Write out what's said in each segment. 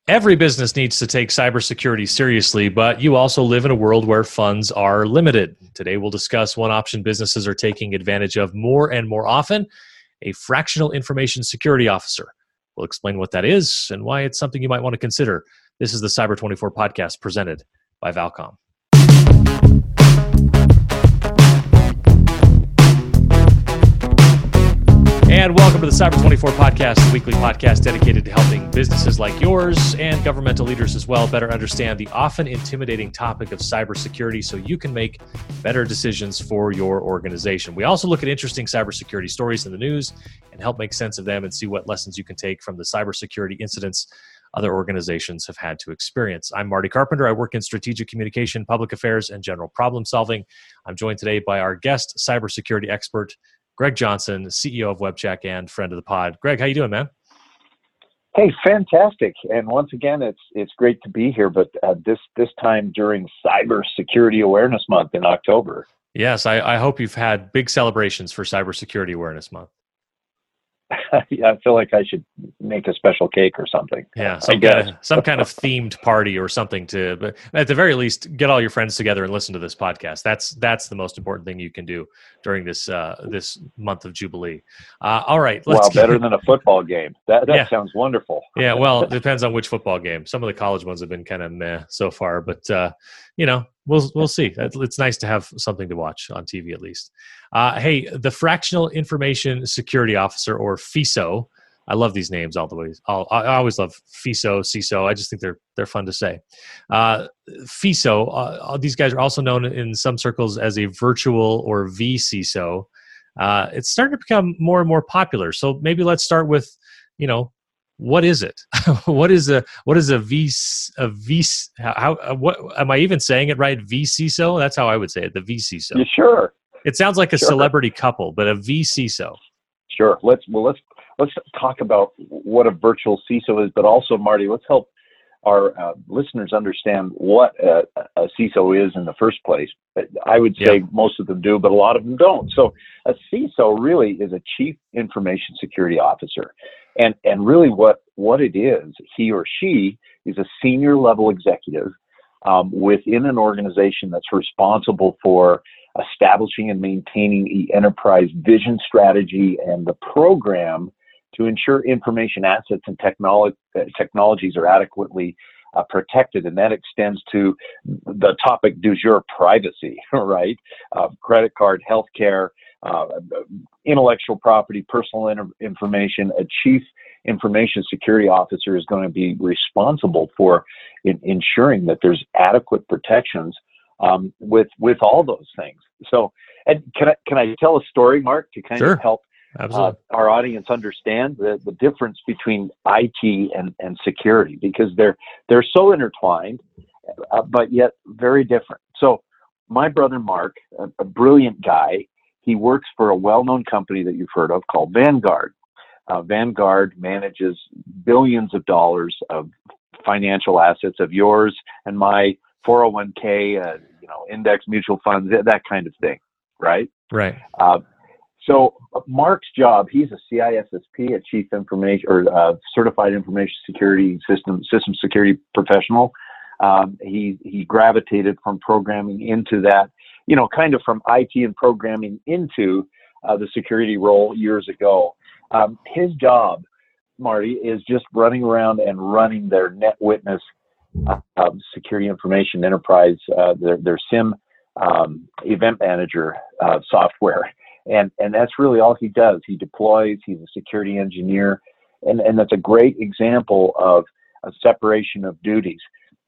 Every business needs to take cybersecurity seriously, but you also live in a world where funds are limited. Today, we'll discuss one option businesses are taking advantage of more and more often, a fractional information security officer. We'll explain what that is and why it's something you might want to consider. This is the Cyber 24 podcast presented by Valcom. And welcome to the Cyber 24 podcast, the weekly podcast dedicated to helping businesses like yours and governmental leaders as well better understand the often intimidating topic of cybersecurity so you can make better decisions for your organization. We also look at interesting cybersecurity stories in the news and help make sense of them and see what lessons you can take from the cybersecurity incidents other organizations have had to experience. I'm Marty Carpenter. I work in strategic communication, public affairs, and general problem solving. I'm joined today by our guest cybersecurity expert, Greg Johnson, CEO of WebCheck and friend of the pod. Greg, how you doing, man? Hey, fantastic. And once again, it's great to be here, but this time during Cybersecurity Awareness Month in October. Yes, I hope you've had big celebrations for Cybersecurity Awareness Month. Yeah, I feel like I should make a special cake or something. Yeah, some kind of themed party or something but at the very least, get all your friends together and listen to this podcast. That's the most important thing you can do during this month of Jubilee. All right. Better than a football game. That sounds wonderful. Yeah, well, it depends on which football game. Some of the college ones have been kind of meh so far, but we'll see. It's nice to have something to watch on TV at least. Hey, the Fractional Information Security Officer, or FISO. I love these names all the way. I always love FISO, CISO. I just think they're fun to say. FISO, these guys are also known in some circles as a virtual or vCISO. It's starting to become more and more popular. So maybe let's start with, what is it? What is a am I even saying it right? vCISO? That's how I would say it. The vCISO. Yeah, sure. It sounds like a celebrity couple, but a vCISO. Sure. Let's talk about what a virtual CISO is, but also, Marty, let's help our listeners understand what a CISO is in the first place. I would say most of them do, but a lot of them don't. So a CISO really is a Chief Information Security Officer. And really what it is, he or she is a senior level executive within an organization that's responsible for establishing and maintaining the enterprise vision, strategy, and the program to ensure information assets and technologies are adequately protected. And that extends to the topic du jour, privacy, right? Credit card, healthcare, intellectual property, personal information. A Chief Information Security Officer is going to be responsible for ensuring that there's adequate protections with all those things. So, and can I tell a story, Mark, to kind of help our audience understand the difference between IT and security, because they're so intertwined, but yet very different. So my brother Mark, a brilliant guy, he works for a well-known company that you've heard of called Vanguard. Vanguard manages billions of dollars of financial assets of yours and my 401k, index mutual funds, that kind of thing, right? Right. So Mark's job, he's a CISSP, a Chief Information or Certified Information Security System Security Professional. He gravitated from programming into that, kind of from IT and programming into the security role years ago. His job, Marty, is just running around and running their NetWitness security information enterprise, their SIM event manager software. And that's really all he does. He deploys, he's a security engineer, and that's a great example of a separation of duties.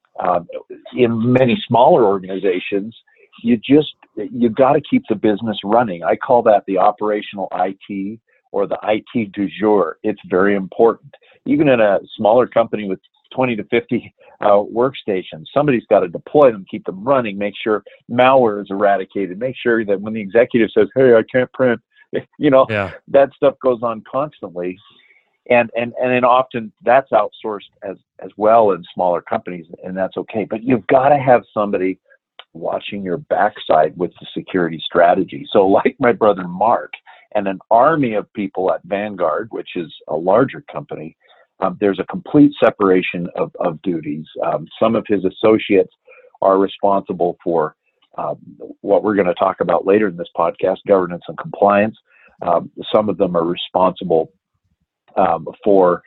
In many smaller organizations, you got to keep the business running. I call that the operational IT or the IT du jour. It's very important. Even in a smaller company with 20 to 50 workstations, somebody's got to deploy them, keep them running, make sure malware is eradicated, make sure that when the executive says, "Hey, I can't print," that stuff goes on constantly. And then often that's outsourced as well in smaller companies, and that's okay. But you've got to have somebody watching your backside with the security strategy. So like my brother Mark and an army of people at Vanguard, which is a larger company, there's a complete separation of duties. Some of his associates are responsible for what we're going to talk about later in this podcast, governance and compliance. Some of them are responsible for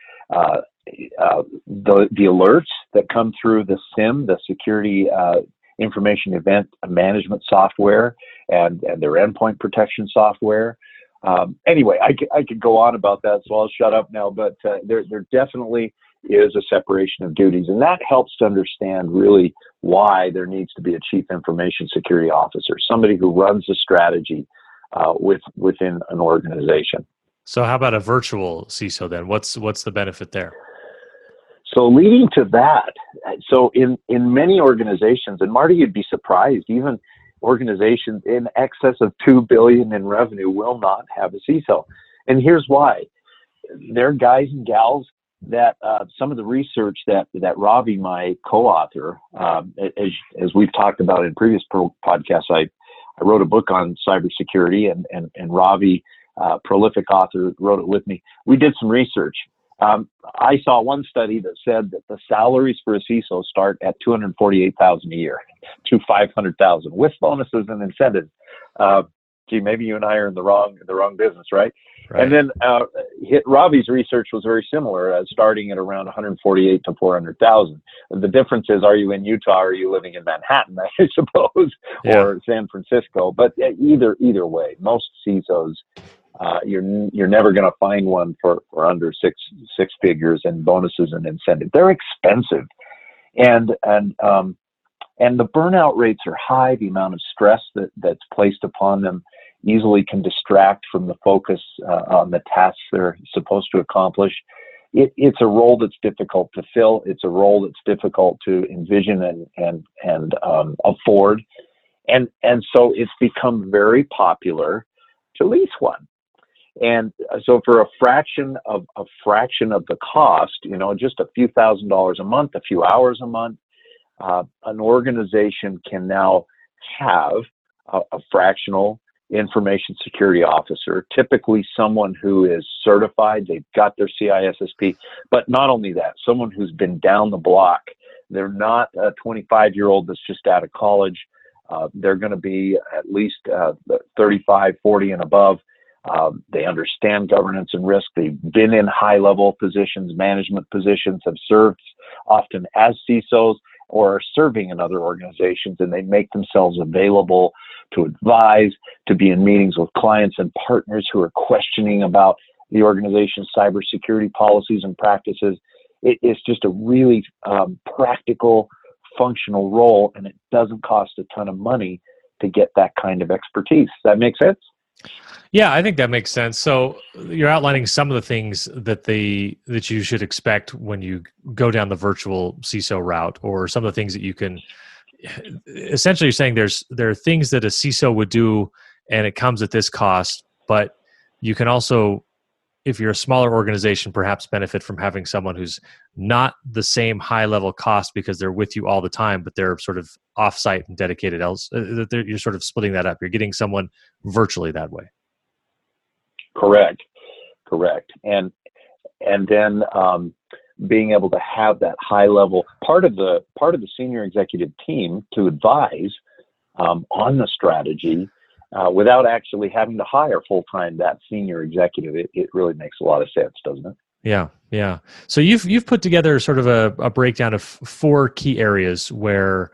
the alerts that come through the SIEM, the Security Information Event Management software, and their endpoint protection software. Anyway, I could go on about that, so I'll shut up now. But there definitely is a separation of duties, and that helps to understand really why there needs to be a chief information security officer, somebody who runs the strategy within an organization. So how about a virtual CISO then? What's the benefit there? So leading to that, so in many organizations, and Marty, you'd be surprised, even organizations in excess of $2 billion in revenue will not have a CISO. And here's why. They're guys and gals that some of the research that Ravi, my co-author, as we've talked about in previous podcasts, I wrote a book on cybersecurity, and Ravi, prolific author, wrote it with me. We did some research. I saw one study that said that the salaries for a CISO start at $248,000 a year to $500,000 with bonuses and incentives. Gee, maybe you and I are in the wrong business, right? And then Ravi's research was very similar, starting at around $148,000 to $400,000. The difference is, are you in Utah or are you living in Manhattan, I suppose, or San Francisco? But either way, most CISOs, you're never going to find one for under six figures and bonuses and incentives. They're expensive, and the burnout rates are high. The amount of stress that's placed upon them easily can distract from the focus on the tasks they're supposed to accomplish. It's a role that's difficult to fill. It's a role that's difficult to envision and afford, and so it's become very popular to lease one. And so for a fraction of the cost, just a few $1,000s a month, a few hours a month, an organization can now have a fractional information security officer, typically someone who is certified, they've got their CISSP, but not only that, someone who's been down the block. They're not a 25-year-old that's just out of college. They're going to be at least 35, 40 and above. They understand governance and risk. They've been in high-level positions, management positions, have served often as CISOs or are serving in other organizations, and they make themselves available to advise, to be in meetings with clients and partners who are questioning about the organization's cybersecurity policies and practices. It's just a really practical, functional role, and it doesn't cost a ton of money to get that kind of expertise. Does that make sense? Yeah, I think that makes sense. So you're outlining some of the things that you should expect when you go down the virtual CISO route, or some of the things that you can. Essentially, you're saying there are things that a CISO would do, and it comes at this cost. But you can also, if you're a smaller organization, perhaps benefit from having someone who's not the same high level cost because they're with you all the time, but they're sort of offsite and dedicated else. You're sort of splitting that up. You're getting someone virtually that way. Correct. And then being able to have that high level part of the senior executive team to advise on the strategy without actually having to hire full-time that senior executive. It really makes a lot of sense, doesn't it? Yeah. So you've put together sort of a breakdown of 4 key areas where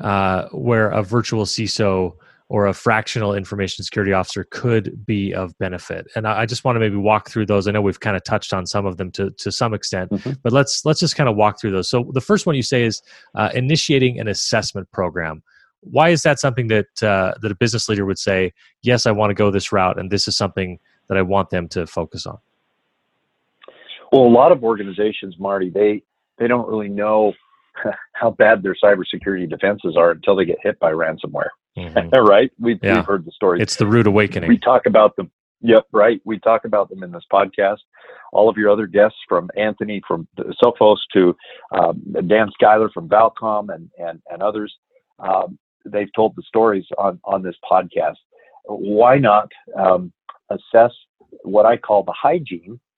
a virtual CISO or a fractional information security officer could be of benefit. And I just want to maybe walk through those. I know we've kind of touched on some of them to some extent, but let's just kind of walk through those. So the first one you say is initiating an assessment program. Why is that something that a business leader would say, yes, I want to go this route, and this is something that I want them to focus on? Well, a lot of organizations, Marty, they don't really know how bad their cybersecurity defenses are until they get hit by ransomware. Right? We've heard the stories. It's the rude awakening. We talk about them. Yep, right. We talk about them in this podcast. All of your other guests, from Anthony from Sophos to Dan Schuyler from Valcom and others, they've told the stories on this podcast. Why not assess what I call the hygiene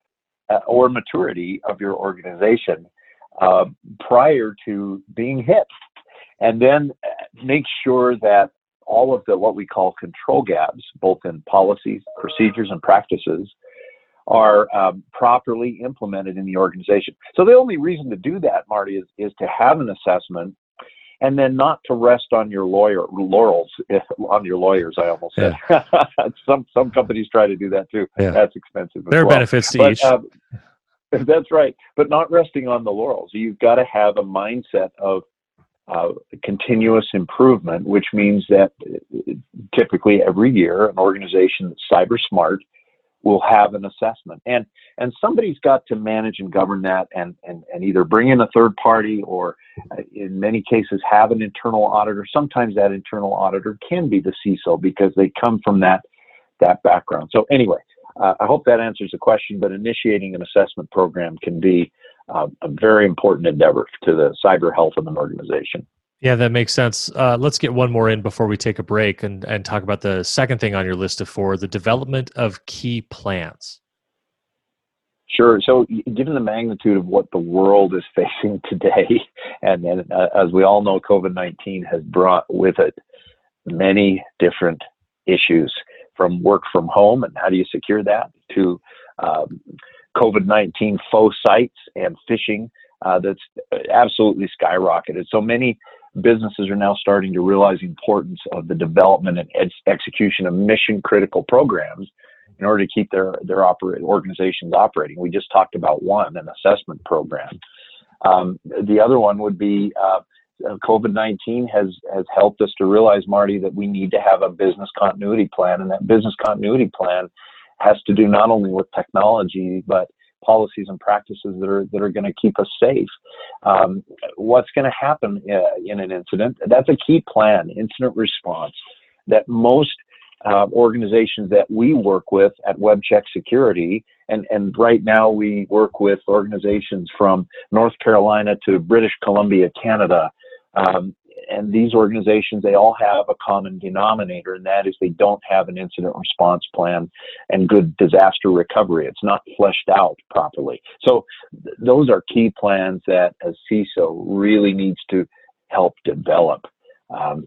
or maturity of your organization prior to being hit. And then make sure that all of the what we call control gaps, both in policies, procedures, and practices, are properly implemented in the organization. So the only reason to do that, Marty, is to have an assessment, and then not to rest on your laurels. On your lawyers, I almost said. Yeah. Some companies try to do that too. Yeah. That's expensive. There are benefits to each. That's right, but not resting on the laurels. You've got to have a mindset of continuous improvement, which means that typically every year an organization that's cyber smart will have an assessment, and somebody's got to manage and govern that, and either bring in a third party, or in many cases have an internal auditor. Sometimes that internal auditor can be the CISO because they come from that background. So anyway, I hope that answers the question, but initiating an assessment program can be a very important endeavor to the cyber health of an organization. Yeah, that makes sense. Let's get one more in before we take a break and talk about the second thing on your list of 4, the development of key plans. Sure. So given the magnitude of what the world is facing today, and as we all know, COVID-19 has brought with it many different issues, from work from home and how do you secure that, to COVID-19 faux sites and phishing that's absolutely skyrocketed. So many businesses are now starting to realize the importance of the development and execution of mission critical programs in order to keep their organizations operating. We just talked about one, an assessment program. The other one would be COVID-19 has helped us to realize, Marty, that we need to have a business continuity plan, and that business continuity plan has to do not only with technology, but policies and practices that are going to keep us safe. What's going to happen in an incident? That's a key plan, incident response, that most organizations that we work with at WebCheck Security, and right now we work with organizations from North Carolina to British Columbia, Canada, and these organizations, they all have a common denominator, and that is they don't have an incident response plan and good disaster recovery. It's not fleshed out properly. So those are key plans that a CISO really needs to help develop, and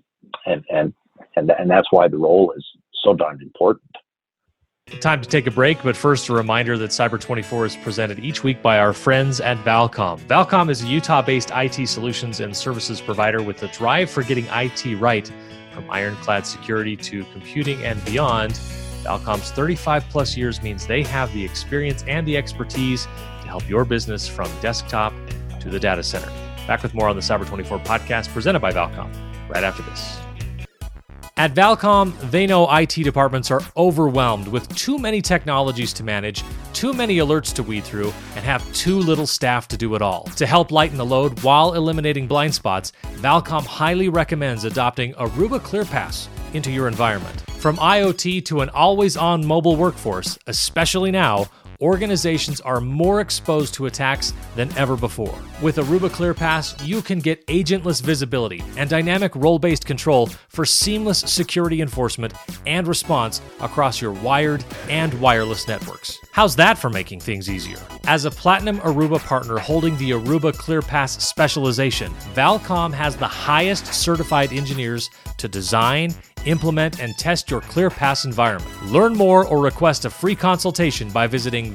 that's why the role is so darn important. Time to take a break, but first a reminder that Cyber 24 is presented each week by our friends at Valcom. Valcom is a Utah-based IT solutions and services provider with a drive for getting IT right, from ironclad security to computing and beyond. Valcom's 35 plus years means they have the experience and the expertise to help your business from desktop to the data center. Back with more on the Cyber 24 podcast presented by Valcom right after this. At Valcom, they know IT departments are overwhelmed with too many technologies to manage, too many alerts to weed through, and have too little staff to do it all. To help lighten the load while eliminating blind spots, Valcom highly recommends adopting Aruba ClearPass into your environment. From IoT to an always-on mobile workforce, especially now, organizations are more exposed to attacks than ever before. With Aruba ClearPass, you can get agentless visibility and dynamic role-based control for seamless security enforcement and response across your wired and wireless networks. How's that for making things easier? As a Platinum Aruba partner holding the Aruba ClearPass specialization, Valcom has the highest certified engineers to design, implement, and test your ClearPass environment. Learn more or request a free consultation by visiting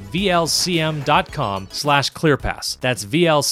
vlcm.com/ClearPass. That's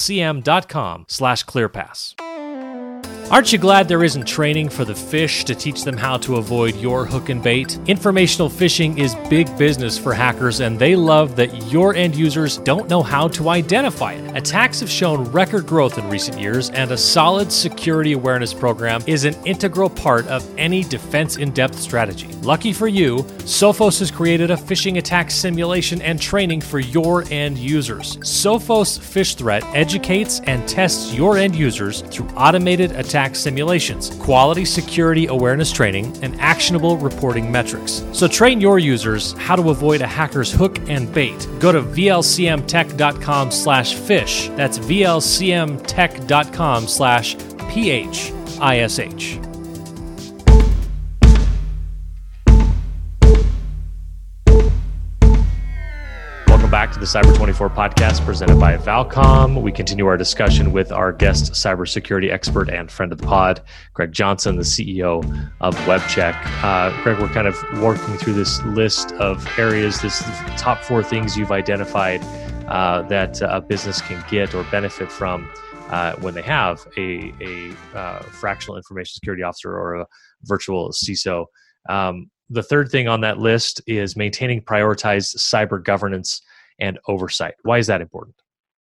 vlcm.com/ClearPass. Aren't you glad there isn't training for the fish to teach them how to avoid your hook and bait? Informational phishing is big business for hackers, and they love that your end users don't know how to identify it. Attacks have shown record growth in recent years, and a solid security awareness program is an integral part of any defense in-depth strategy. Lucky for you, Sophos has created a phishing attack simulation and training for your end users. Sophos Phish Threat educates and tests your end users through automated attack simulations, quality security awareness training, and actionable reporting metrics. So train your users how to avoid a hacker's hook and bait. Go to vlcmtech.com/phish. That's vlcmtech.com/phish. Back to the Cyber 24 podcast presented by Valcom. We continue our discussion with our guest cybersecurity expert and friend of the pod, Greg Johnson, the CEO of WebCheck. Greg, we're kind of working through this list of areas, this top 4 things you've identified that a business can get or benefit from when they have a fractional information security officer or a virtual CISO. The third thing on that list is maintaining prioritized cyber governance and oversight. Why is that important?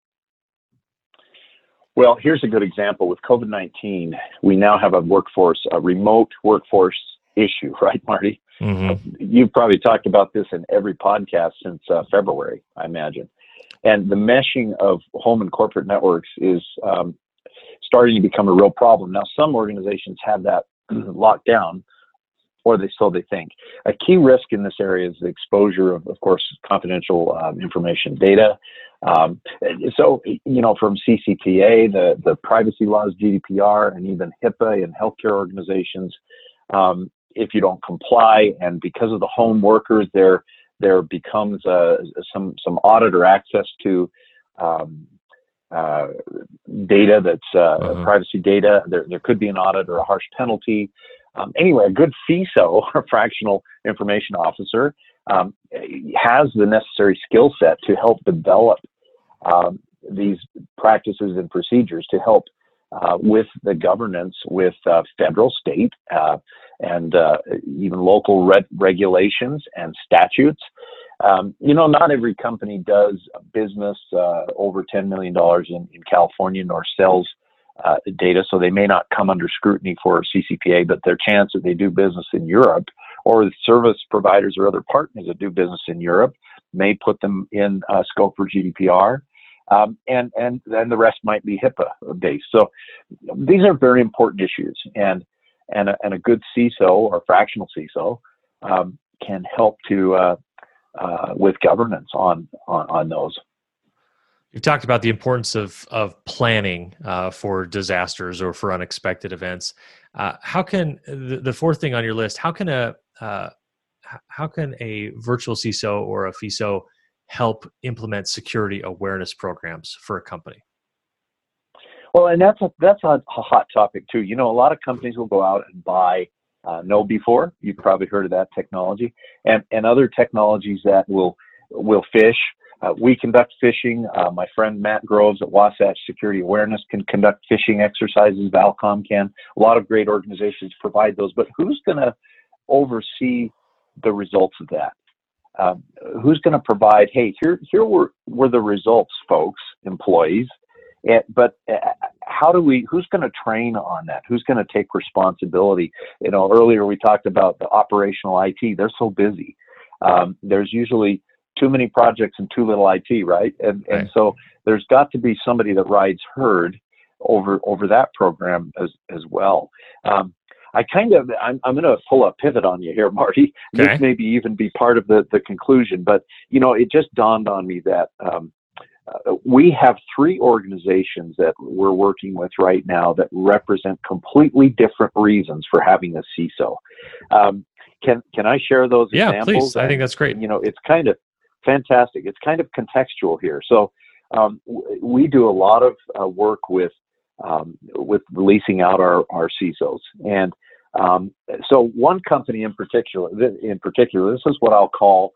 Well, here's a good example. With COVID-19, we now have a remote workforce issue, right, Marty? Mm-hmm. You've probably talked about this in every podcast since February, I imagine. And the meshing of home and corporate networks is starting to become a real problem. Now, some organizations have that locked down, or they think. A key risk in this area is the exposure of course, confidential information data. So, from CCPA, the privacy laws, GDPR, and even HIPAA in healthcare organizations, if you don't comply, and because of the home workers, there becomes some audit or access to data that's privacy data. There could be an audit or a harsh penalty. Anyway, a good CISO, or fractional information officer, has the necessary skill set to help develop these practices and procedures to help with the governance with federal, state, and even local regulations and statutes. Not every company does business over $10 million in California, nor sells data, so they may not come under scrutiny for CCPA, but their chance that they do business in Europe, or the service providers or other partners that do business in Europe, may put them in scope for GDPR, and then the rest might be HIPAA based. So these are very important issues, and a good CISO or fractional CISO can help to with governance on those. You've talked about the importance of planning for disasters or for unexpected events. How can the fourth thing on your list? How can a virtual CISO or a FISO help implement security awareness programs for a company? Well, and that's a hot topic too. A lot of companies will go out and buy KnowBe4. You've probably heard of that technology, and other technologies that will phish. We conduct phishing. My friend Matt Groves at Wasatch Security Awareness can conduct phishing exercises. Valcom can. A lot of great organizations provide those. But who's going to oversee the results of that? Who's going to provide, hey, here were the results, folks, employees. But who's going to train on that? Who's going to take responsibility? Earlier we talked about the operational IT. They're so busy. There's usually too many projects and too little IT, right? And so there's got to be somebody that rides herd over that program as well. I'm going to pull a pivot on you here, Marty. Okay. This maybe even be part of the conclusion, but it just dawned on me that we have 3 organizations that we're working with right now that represent completely different reasons for having a CISO. Can I share those examples? Yeah, please. I think that's great. It's kind of fantastic. It's kind of contextual here. So we do a lot of work with leasing out our CISOs, and so one company in particular, this is what I'll call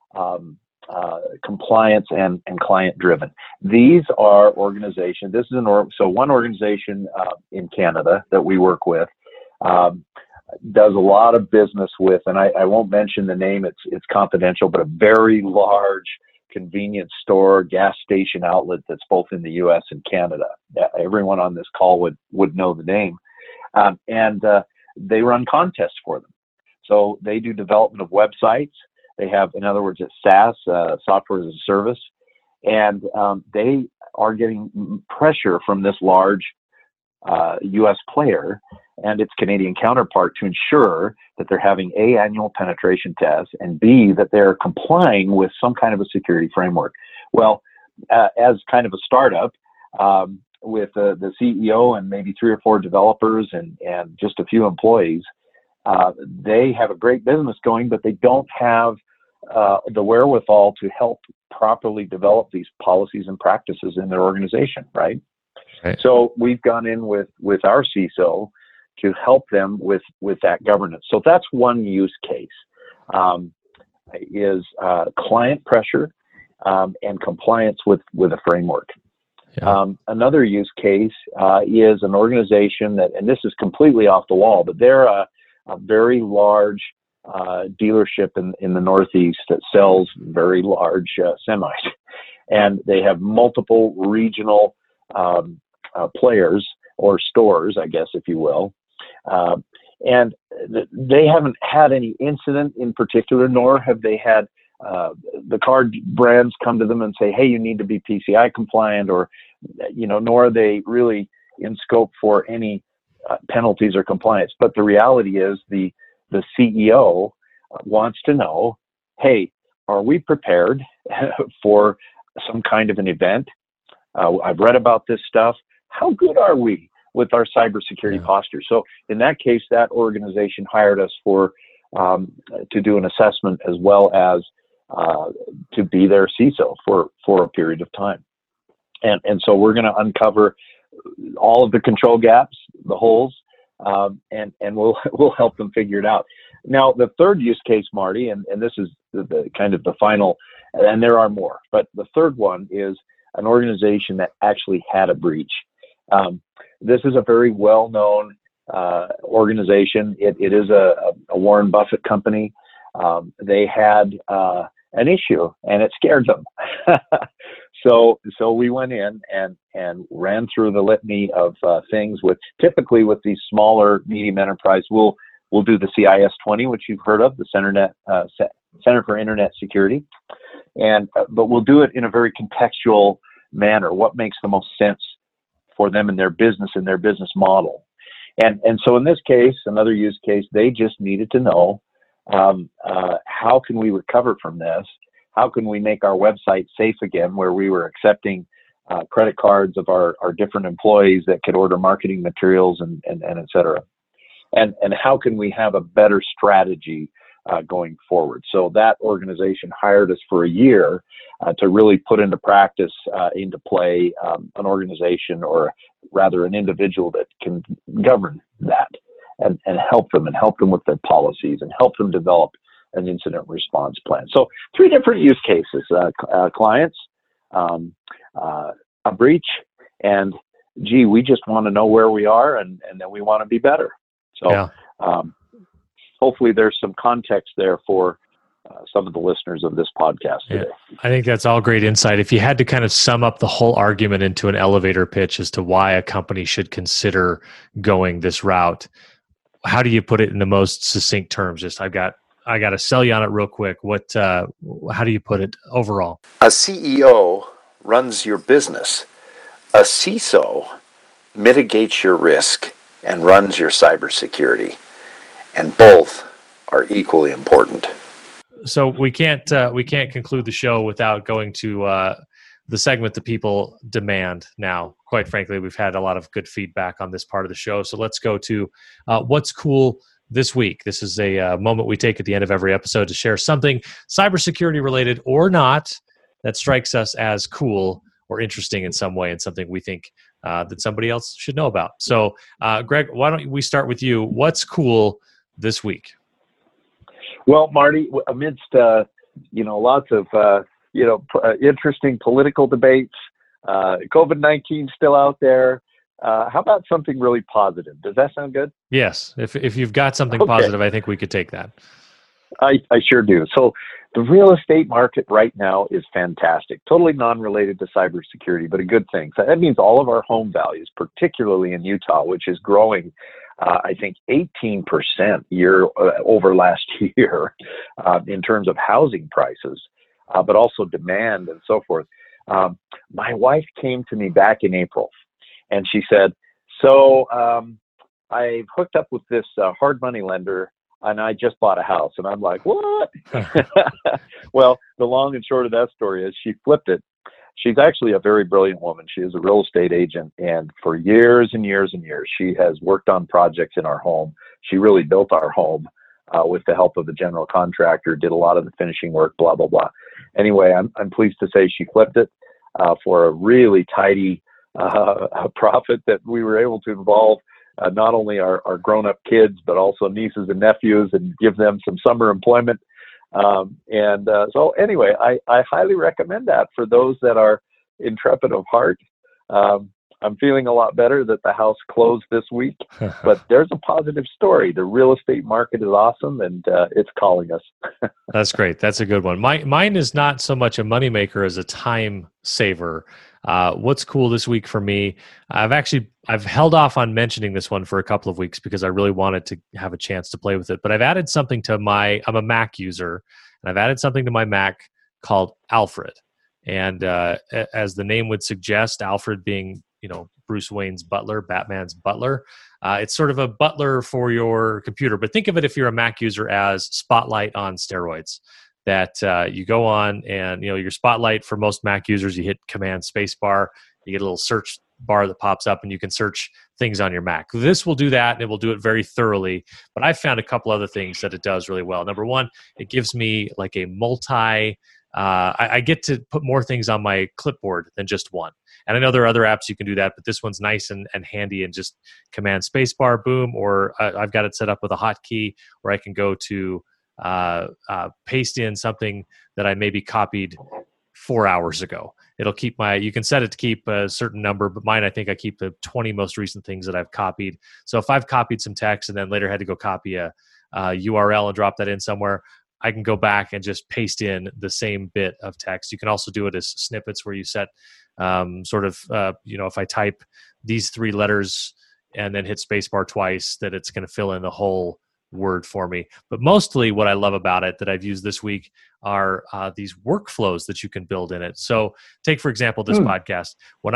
compliance and client driven. These are organizations. This is one organization in Canada that we work with. Does a lot of business with, and I won't mention the name, it's confidential, but a very large convenience store, gas station outlet that's both in the U.S. and Canada. Everyone on this call would know the name. And they run contests for them. So they do development of websites. They have, in other words, it's SaaS, software as a service. And they are getting pressure from this large U.S. player and its Canadian counterpart to ensure that they're having A, annual penetration tests, and B, that they're complying with some kind of a security framework. Well, as kind of a startup, with the CEO and maybe 3 or 4 developers and just a few employees, they have a great business going, but they don't have the wherewithal to help properly develop these policies and practices in their organization, right? So we've gone in with our CISO to help them with that governance. So that's one use case, is client pressure and compliance with a framework. Yeah. Another use case is an organization that, and this is completely off the wall, but they're a very large dealership in the Northeast that sells very large semis, and they have multiple regional players or stores, I guess, if you will, and they haven't had any incident in particular, nor have they had the car brands come to them and say, hey, you need to be PCI compliant, or, nor are they really in scope for any penalties or compliance. But the reality is the CEO wants to know, hey, are we prepared for some kind of an event? I've read about this stuff. How good are we with our cybersecurity posture? So in that case, that organization hired us to do an assessment as well as to be their CISO for a period of time. And so we're going to uncover all of the control gaps, the holes, and we'll help them figure it out. Now, the third use case, Marty, and this is the kind of the final, and there are more, but the third one is an organization that actually had a breach. This is a very well-known organization. It is a Warren Buffett company. They had an issue, and it scared them. So we went in and ran through the litany of things. Typically with these smaller, medium enterprise, we'll do the CIS-20, which you've heard of, the Center for Internet Security, but we'll do it in a very contextual manner. What makes the most sense for them in their business and their business model? And so in this case, another use case, they just needed to know, how can we recover from this? How can we make our website safe again, where we were accepting credit cards of our different employees that could order marketing materials and et cetera? And how can we have a better strategy going forward? So that organization hired us for a year to really put into practice, into play, an organization, or rather an individual that can govern that and help them with their policies and help them develop an incident response plan. So 3 different use cases: clients, a breach, and we just want to know where we are, and then we want to be better. So hopefully there's some context there for some of the listeners of this podcast today. Yeah, I think that's all great insight. If you had to kind of sum up the whole argument into an elevator pitch as to why a company should consider going this route, how do you put it in the most succinct terms? Just I got to sell you on it real quick. How do you put it overall? A CEO runs your business. A CISO mitigates your risk and runs your cybersecurity. And both are equally important. So we can't conclude the show without going to the segment that people demand now. Quite frankly, we've had a lot of good feedback on this part of the show. So let's go to what's cool this week. This is a moment we take at the end of every episode to share something cybersecurity related or not that strikes us as cool or interesting in some way, and something we think that somebody else should know about. So, Greg, why don't we start with you? What's cool this week? Well, Marty, amidst lots of interesting political debates, COVID-19 still out there. How about something really positive? Does that sound good? Yes. If you've got something positive, I think we could take that. I sure do. So the real estate market right now is fantastic. Totally non-related to cybersecurity, but a good thing. So that means all of our home values, particularly in Utah, which is growing, I think 18% year over last year in terms of housing prices, but also demand and so forth. My wife came to me back in April, and she said, so I've hooked up with this hard money lender, and I just bought a house. And I'm like, what? Well, the long and short of that story is she flipped it. She's actually a very brilliant woman. She is a real estate agent. And for years and years and years, she has worked on projects in our home. She really built our home with the help of the general contractor, did a lot of the finishing work, blah, blah, blah. Anyway, I'm pleased to say she flipped it for a really tidy profit that we were able to involve not only our grown-up kids, but also nieces and nephews, and give them some summer employment. So anyway, I highly recommend that for those that are intrepid of heart. I'm feeling a lot better that the house closed this week, but there's a positive story. The real estate market is awesome, and it's calling us. That's great. That's a good one. Mine is not so much a moneymaker as a time saver. What's cool this week for me, I've held off on mentioning this one for a couple of weeks because I really wanted to have a chance to play with it, but I've added something to I'm a Mac user, and I've added something to my Mac called Alfred. And as the name would suggest, Alfred being, Bruce Wayne's butler, Batman's butler. It's sort of a butler for your computer, but think of it, if you're a Mac user, as Spotlight on steroids. That you go on and, your Spotlight, for most Mac users, you hit Command Spacebar, you get a little search bar that pops up and you can search things on your Mac. This will do that, and it will do it very thoroughly. But I've found a couple other things that it does really well. Number one, it gives me like a I get to put more things on my clipboard than just one. And I know there are other apps you can do that, but this one's nice and handy, and just Command Spacebar, boom, or I've got it set up with a hotkey where I can go to paste in something that I maybe copied 4 hours ago. It'll keep you can set it to keep a certain number, but mine, I think I keep the 20 most recent things that I've copied. So if I've copied some text and then later had to go copy a URL and drop that in somewhere, I can go back and just paste in the same bit of text. You can also do it as snippets where you set if I type these 3 letters and then hit spacebar twice, that it's going to fill in the whole word for me. But mostly what I love about it that I've used this week are these workflows that you can build in it. So take, for example, this podcast. When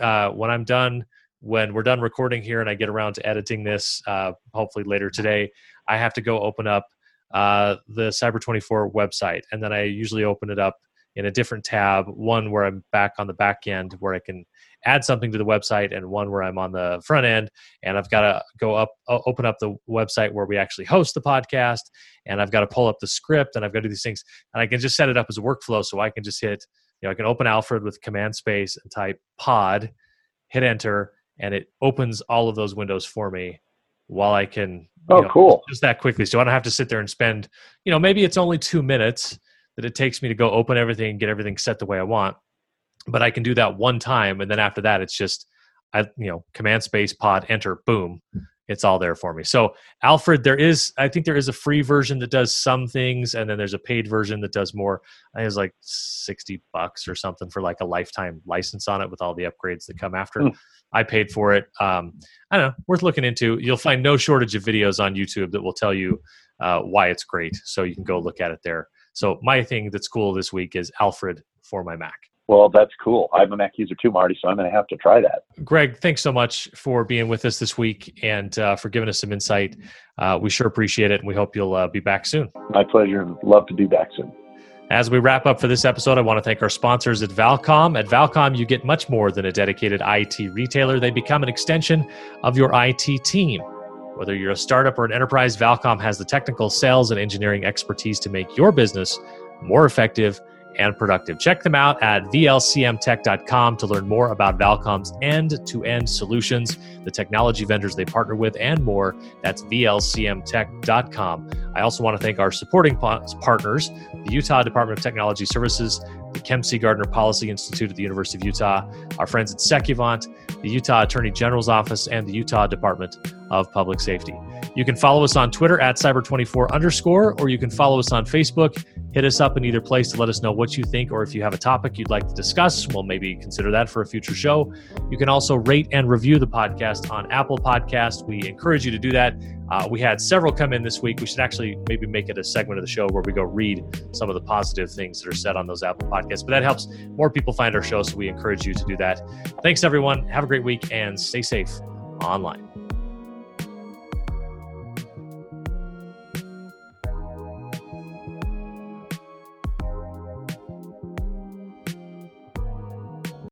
we're done recording here and I get around to editing this, hopefully later today, I have to go open up the Cyber24 website. And then I usually open it up in a different tab, one where I'm back on the back end where I can add something to the website, and one where I'm on the front end, and I've got to open up the website where we actually host the podcast, and I've got to pull up the script, and I've got to do these things, and I can just set it up as a workflow. So I can just hit, I can open Alfred with Command Space and type pod, hit enter, and it opens all of those windows for me while I can, cool. Just that quickly. So I don't have to sit there and spend, maybe it's only 2 minutes that it takes me to go open everything and get everything set the way I want. But I can do that one time, and then after that, it's just, Command Space, pod, enter, boom, it's all there for me. So Alfred, I think there is a free version that does some things, and then there's a paid version that does more. I think it's like $60 or something for like a lifetime license on it with all the upgrades that come after. I paid for it. I don't know, worth looking into. You'll find no shortage of videos on YouTube that will tell you why it's great. So you can go look at it there. So my thing that's cool this week is Alfred for my Mac. Well, that's cool. I'm a Mac user too, Marty, so I'm going to have to try that. Greg, thanks so much for being with us this week and for giving us some insight. We sure appreciate it, and we hope you'll be back soon. My pleasure. Love to be back soon. As we wrap up for this episode, I want to thank our sponsors at Valcom. At Valcom, you get much more than a dedicated IT retailer. They become an extension of your IT team. Whether you're a startup or an enterprise, Valcom has the technical, sales, and engineering expertise to make your business more effective and productive. Check them out at vlcmtech.com to learn more about Valcom's end-to-end solutions, the technology vendors they partner with, and more. That's vlcmtech.com. I also want to thank our supporting partners, the Utah Department of Technology Services, the Kempsey Gardner Policy Institute at the University of Utah, our friends at Secuvant, the Utah Attorney General's Office, and the Utah Department of Public Safety. You can follow us on Twitter at cyber24_, or you can follow us on Facebook. Hit us up in either place to let us know what you think, or if you have a topic you'd like to discuss, we'll maybe consider that for a future show. You can also rate and review the podcast on Apple Podcasts. We encourage you to do that. We had several come in this week. We should actually maybe make it a segment of the show where we go read some of the positive things that are said on those Apple Podcasts. But that helps more people find our show, so we encourage you to do that. Thanks, everyone. Have a great week, and stay safe online.